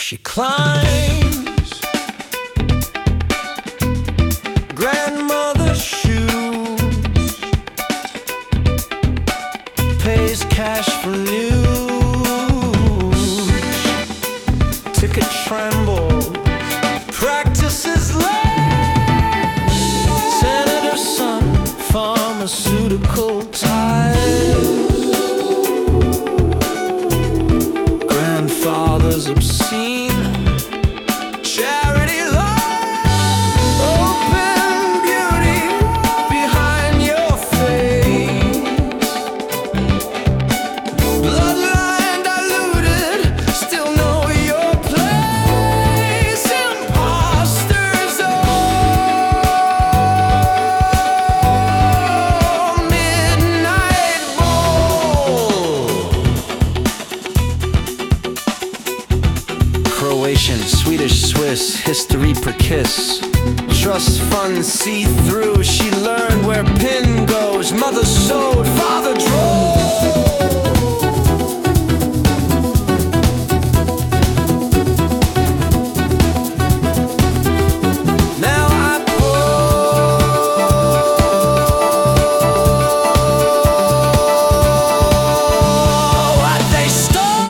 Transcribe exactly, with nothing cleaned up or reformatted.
She climbs grandmother's shoes, pays cash for news, ticket trembles, practices late, senator's son, pharmaceutical ties, grandfather's obscene charity life, open beauty behind your face, bloodline diluted, still know your place, imposters, oh, midnight bowl, Croatian, Swedish, Swiss, history per kiss, trust funds see through, she learned where pin goes, mother soul